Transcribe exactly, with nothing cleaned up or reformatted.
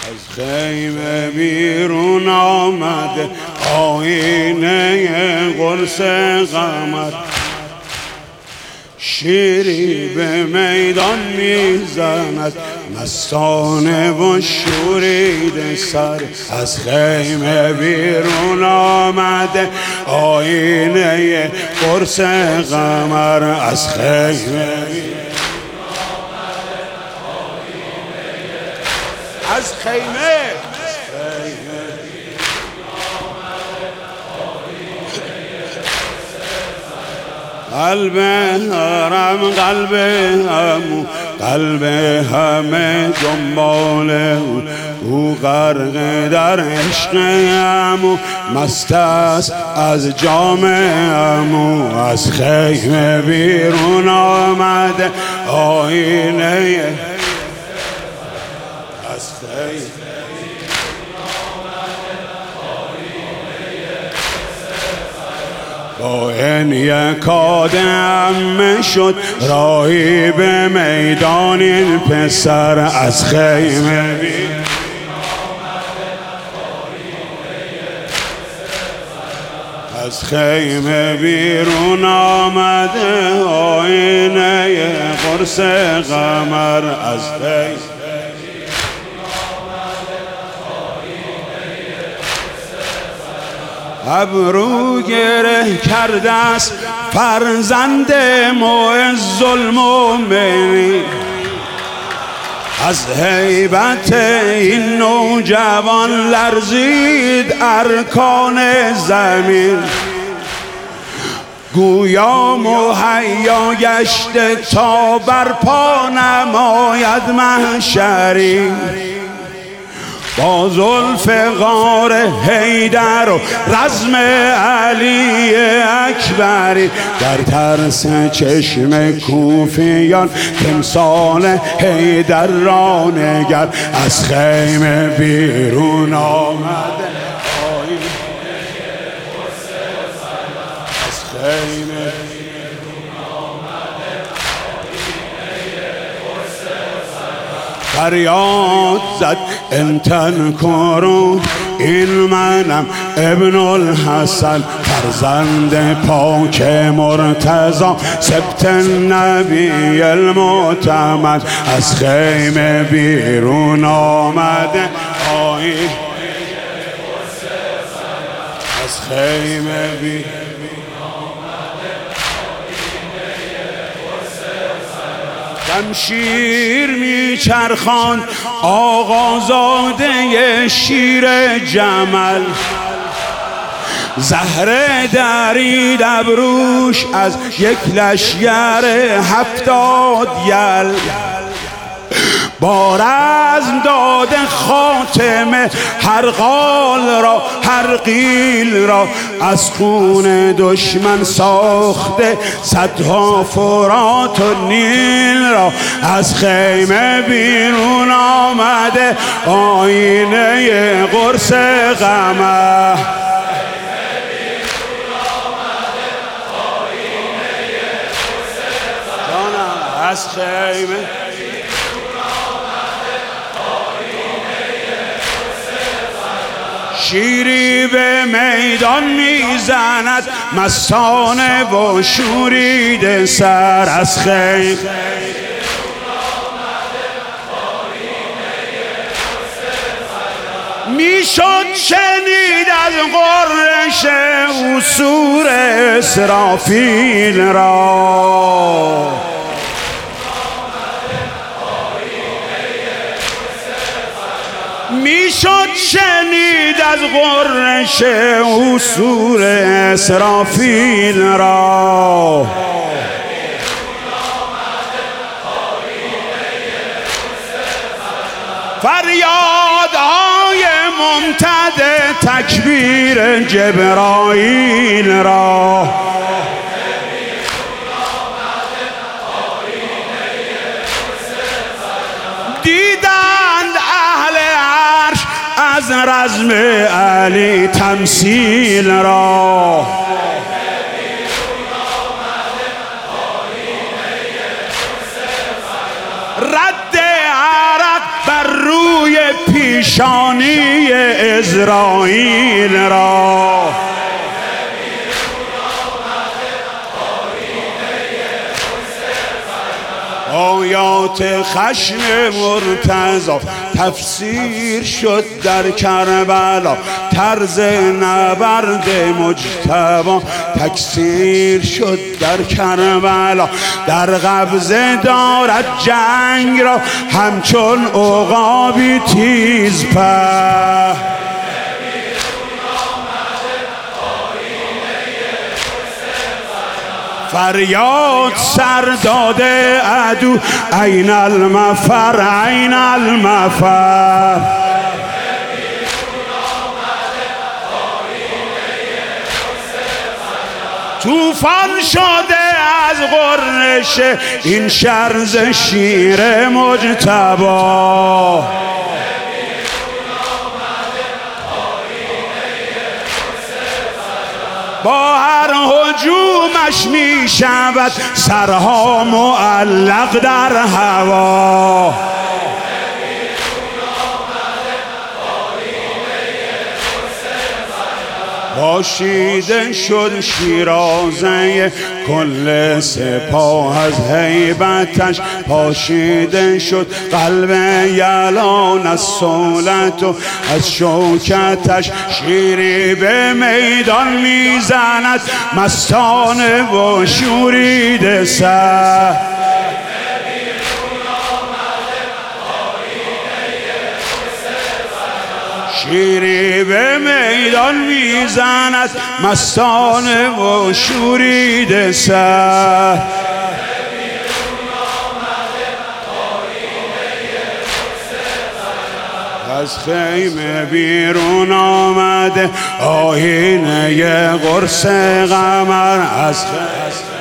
از خیمه بیرون آمده آینه قرص قمر، شیری به میدان میزند مستانه و شورید سر. از خیمه بیرون آمده آینه قرص قمر، از خیمه از خیمه قلب هرم قلب همو قلب همه دنباله او، او غرق در عشق همو مست است از جام همو. از خیمه بیرون آمده آینه از خیمه با این یک آدم شد راهی به میدان این پسر. از خیمه بیرون از خیمه بیرون آمده آینه قرص قمر. از خیمه ابرو گره کرده است فرزند معز المؤمنین، از هیبت این نوجوان لرزید ارکان زمین. گویا مهیا گشته تا برپا نماید محشری، با ذوالفقار حیدر و رزم علی اکبری. در ترس چشم کوفیان تمثال حیدر را نگر. از خیمه بیرون آمده از خیمه فریاد زد انتن کرون این منم ابن الحسن، فرزند پاک مرتضی سبت نبی المعتمد. از خیمه بیرون آمده آیین از خیمه بیرون شمشیر میچرخاند آقازاده شیر جمل، زهره درید ابروش از یک لشگر هفتاد یل. با رزم داده خاتمه هر قال را هر قیل را، از خون دشمن ساخته صدها فرات و نیل را. از خیمه بیرون آمده آینه قرص قمر، از خیمه شیری به میدان میزند مستانه و شورید سر. از خیمه میشد شنید از غرش اصور اسرافیل را، میشد شنید از غرش اصور اسرافیل را. فریادهای ممتد تکبیر جبرائیل را، دیدند اهل عرش از رزم علی تمثیل را. رد عرق بر روی پیش پیشانی عزراییل را. آیات خشم مرتضی تفسیر شد در کربلا، طرز نبرد مجتبی تکثیر شد در کربلا. در قبضه دارد جنگ را همچون عقابی تیز په، فریاد سر داده عدو عین المفر عین المفر. طوفان شده از غرش این شرز شیر مجتبی، با هر هجومش می شود سرها معلق در هوا. پاشیده شد شیرازه کل سپاه از هیبتش، پاشیده شد قلب یلان از صولت و از شوکتش. شیری به میدان میزند مستانه و شوریده سر، شیری به میدان میزند مستانه و شوریده سر. از خیمه بیرون آمده آینه قرص قمر، از